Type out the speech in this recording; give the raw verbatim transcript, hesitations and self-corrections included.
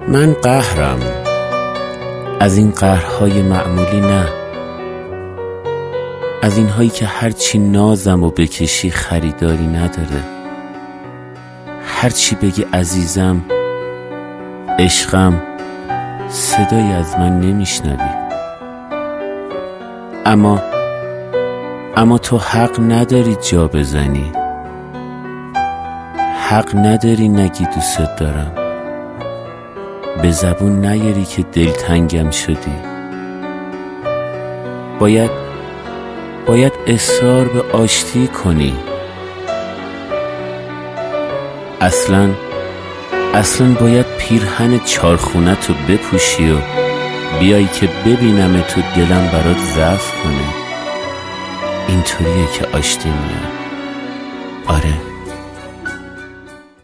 من قهرم، از این قهرهای معمولی نه، از این هایی که هرچی نازم و بکشی خریداری نداره. هرچی بگی عزیزم، عشقم، صدایی از من نمیشنوی. اما اما تو حق نداری جا بزنی، حق نداری نگی دوست دارم، به زبون نیاری که دلتنگم شدی. باید باید اصرار به آشتی کنی. اصلا اصلا باید پیرهن چارخونت رو بپوشی و بیایی که ببینم تو دلم برات ضعف کنه. اینطوریه که آشتی میاد. آره.